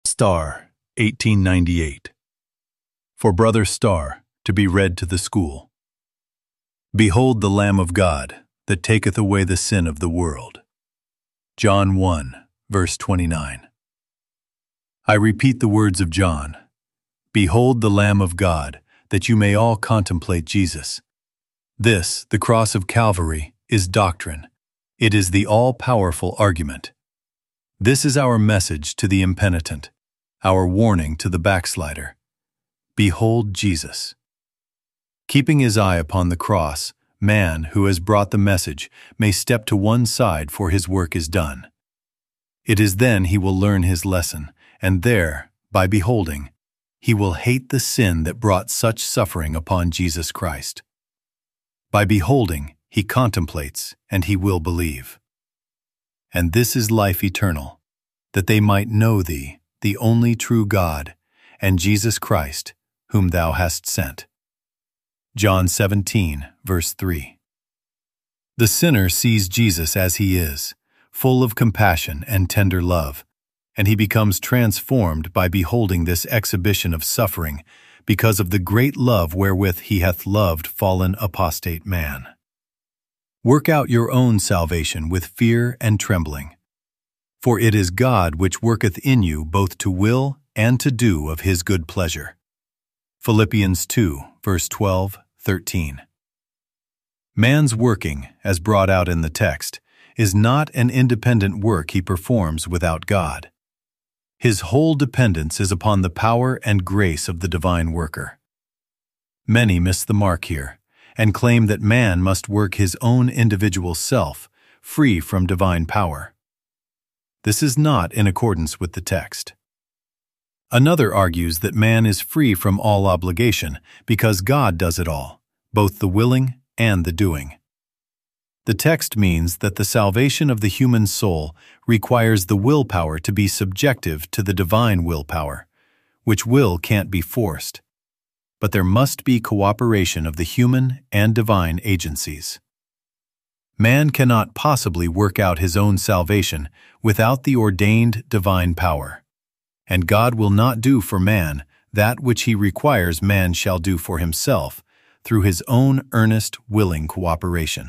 Star, 1898. For Brother Star, to be read to the school. Behold the Lamb of God, that taketh away the sin of the world. John 1, verse 29. I repeat the words of John. Behold the Lamb of God, that you may all contemplate Jesus. This, the cross of Calvary, is doctrine. It is the all-powerful argument. This is our message to the impenitent, our warning to the backslider. Behold Jesus. Keeping his eye upon the cross, man who has brought the message may step to one side, for his work is done. It is then he will learn his lesson, and there, by beholding, he will hate the sin that brought such suffering upon Jesus Christ. By beholding, he contemplates, and he will believe. And this is life eternal, that they might know thee, the only true God, and Jesus Christ, whom thou hast sent. John 17, verse 3. The sinner sees Jesus as he is, full of compassion and tender love, and he becomes transformed by beholding this exhibition of suffering because of the great love wherewith he hath loved fallen apostate man. Work out your own salvation with fear and trembling. For it is God which worketh in you both to will and to do of his good pleasure. Philippians 2, verse 12, 13. Man's working, as brought out in the text, is not an independent work he performs without God. His whole dependence is upon the power and grace of the divine worker. Many miss the mark here, and claim that man must work his own individual self, free from divine power. This is not in accordance with the text. Another argues that man is free from all obligation because God does it all, both the willing and the doing. The text means that the salvation of the human soul requires the willpower to be subjective to the divine willpower, which will can't be forced. But there must be cooperation of the human and divine agencies. Man cannot possibly work out his own salvation without the ordained divine power, and God will not do for man that which he requires man shall do for himself through his own earnest, willing cooperation.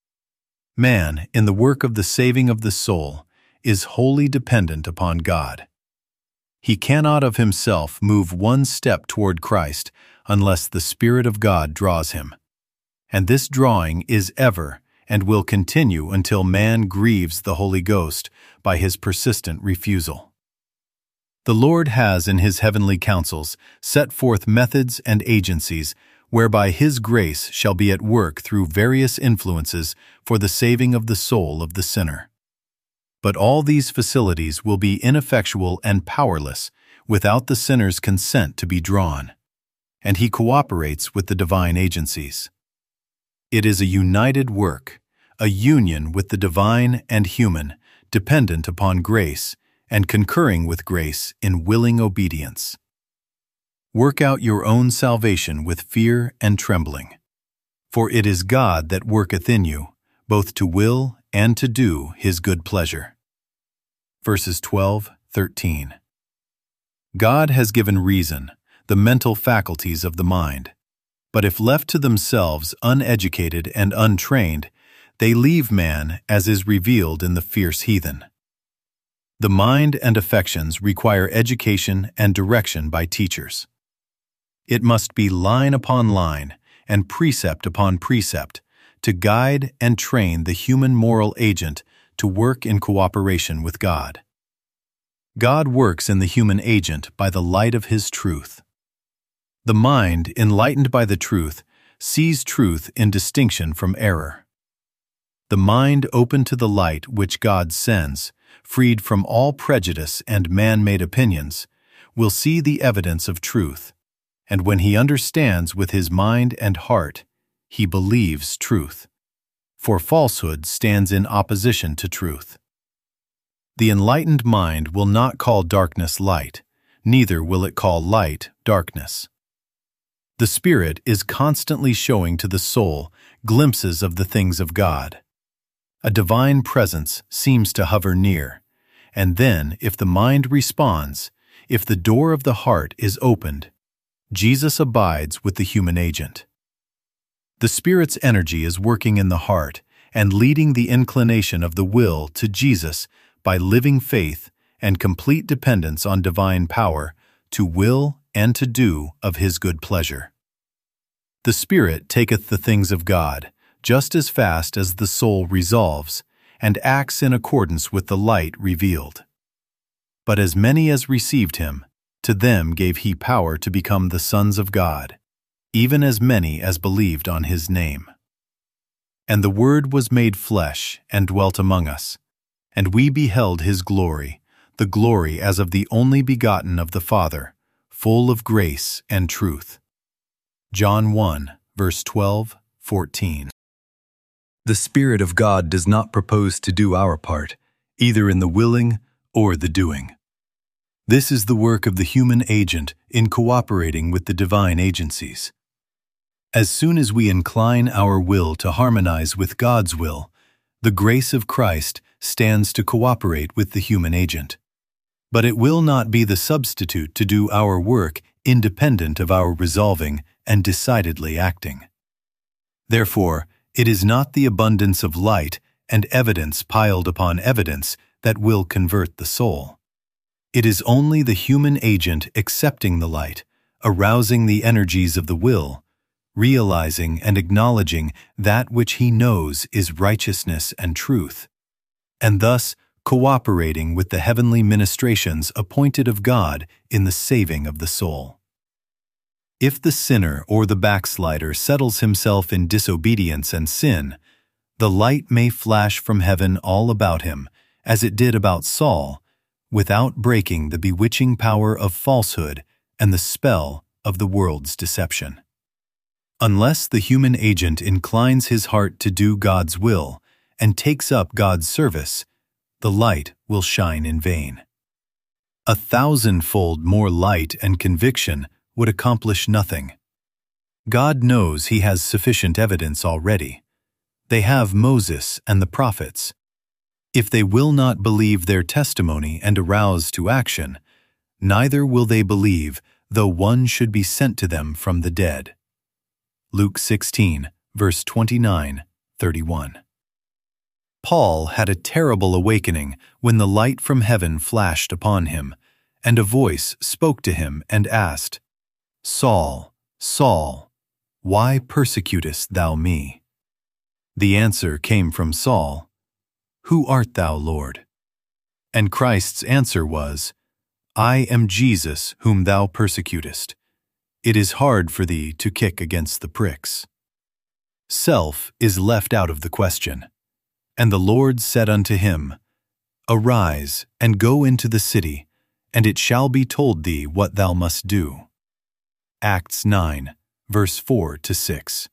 Man, in the work of the saving of the soul, is wholly dependent upon God. He cannot of himself move one step toward Christ unless the Spirit of God draws him. And this drawing is ever and will continue until man grieves the Holy Ghost by his persistent refusal. The Lord has in his heavenly counsels set forth methods and agencies whereby his grace shall be at work through various influences for the saving of the soul of the sinner. But all these facilities will be ineffectual and powerless without the sinner's consent to be drawn, and he cooperates with the divine agencies. It is a united work, a union with the divine and human, dependent upon grace and concurring with grace in willing obedience. Work out your own salvation with fear and trembling, for it is God that worketh in you, both to will and to do his good pleasure. Verses 12, 13. God has given reason, the mental faculties of the mind, but if left to themselves uneducated and untrained, they leave man as is revealed in the fierce heathen. The mind and affections require education and direction by teachers. It must be line upon line and precept upon precept to guide and train the human moral agent to work in cooperation with God. God works in the human agent by the light of his truth. The mind, enlightened by the truth, sees truth in distinction from error. The mind open to the light which God sends, freed from all prejudice and man-made opinions, will see the evidence of truth, and when he understands with his mind and heart, he believes truth. For falsehood stands in opposition to truth. The enlightened mind will not call darkness light, neither will it call light darkness. The Spirit is constantly showing to the soul glimpses of the things of God. A divine presence seems to hover near, and then, if the mind responds, if the door of the heart is opened, Jesus abides with the human agent. The Spirit's energy is working in the heart and leading the inclination of the will to Jesus by living faith and complete dependence on divine power to will and to do of His good pleasure. The Spirit taketh the things of God just as fast as the soul resolves, and acts in accordance with the light revealed. But as many as received Him, to them gave He power to become the sons of God, even as many as believed on His name. And the Word was made flesh and dwelt among us, and we beheld His glory, the glory as of the only begotten of the Father, full of grace and truth. John 1, verse 12, 14. The Spirit of God does not propose to do our part, either in the willing or the doing. This is the work of the human agent in cooperating with the divine agencies. As soon as we incline our will to harmonize with God's will, the grace of Christ stands to cooperate with the human agent. But it will not be the substitute to do our work independent of our resolving and decidedly acting. Therefore, it is not the abundance of light and evidence piled upon evidence that will convert the soul. It is only the human agent accepting the light, arousing the energies of the will, realizing and acknowledging that which he knows is righteousness and truth, and thus cooperating with the heavenly ministrations appointed of God in the saving of the soul. If the sinner or the backslider settles himself in disobedience and sin, the light may flash from heaven all about him, as it did about Saul, without breaking the bewitching power of falsehood and the spell of the world's deception. Unless the human agent inclines his heart to do God's will and takes up God's service, the light will shine in vain. 1,000-fold more light and conviction would accomplish nothing. God knows He has sufficient evidence already. They have Moses and the prophets. If they will not believe their testimony and arouse to action, neither will they believe, though one should be sent to them from the dead. Luke 16, verse 29, 31. Paul had a terrible awakening when the light from heaven flashed upon him, and a voice spoke to him and asked, "Saul, Saul, why persecutest thou me?" The answer came from Saul, "Who art thou, Lord?" And Christ's answer was, "I am Jesus whom thou persecutest. It is hard for thee to kick against the pricks." Self is left out of the question. And the Lord said unto him, "Arise, and go into the city, and it shall be told thee what thou must do." Acts 9, verse 4-6.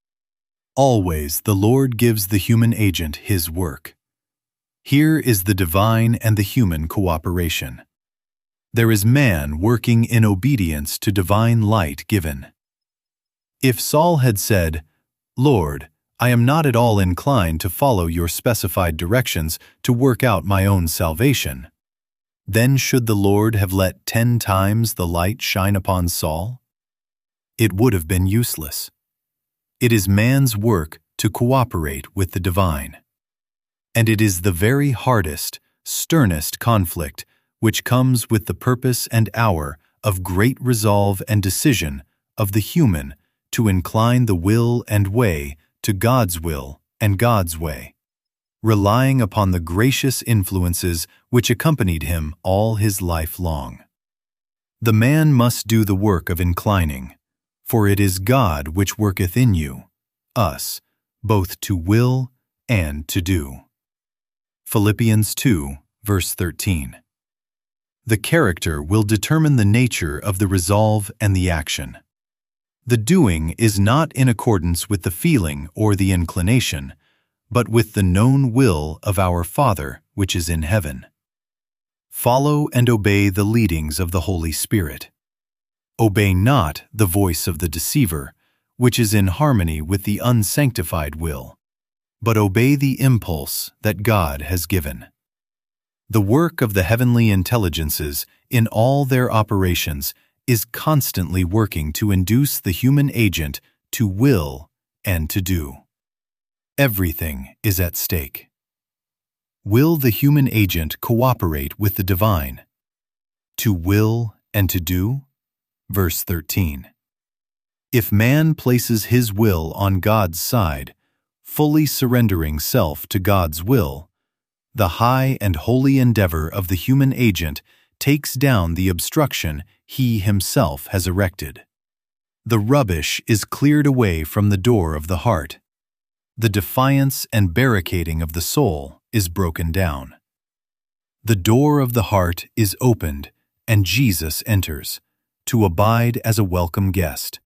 Always the Lord gives the human agent his work. Here is the divine and the human cooperation. There is man working in obedience to divine light given. If Saul had said, "Lord, I am not at all inclined to follow your specified directions to work out my own salvation," then should the Lord have let 10 times the light shine upon Saul? It would have been useless. It is man's work to cooperate with the divine. And it is the very hardest, sternest conflict which comes with the purpose and hour of great resolve and decision of the human to incline the will and way to God's will and God's way, relying upon the gracious influences which accompanied him all his life long. The man must do the work of inclining, for it is God which worketh in you, us, both to will and to do. Philippians 2, verse 13. The character will determine the nature of the resolve and the action. The doing is not in accordance with the feeling or the inclination, but with the known will of our Father which is in heaven. Follow and obey the leadings of the Holy Spirit. Obey not the voice of the deceiver, which is in harmony with the unsanctified will, but obey the impulse that God has given. The work of the heavenly intelligences, in all their operations, is constantly working to induce the human agent to will and to do. Everything is at stake. Will the human agent cooperate with the divine? To will and to do? Verse 13. If man places his will on God's side, fully surrendering self to God's will, the high and holy endeavor of the human agent takes down the obstruction he himself has erected. The rubbish is cleared away from the door of the heart. The defiance and barricading of the soul is broken down. The door of the heart is opened, and Jesus enters, to abide as a welcome guest.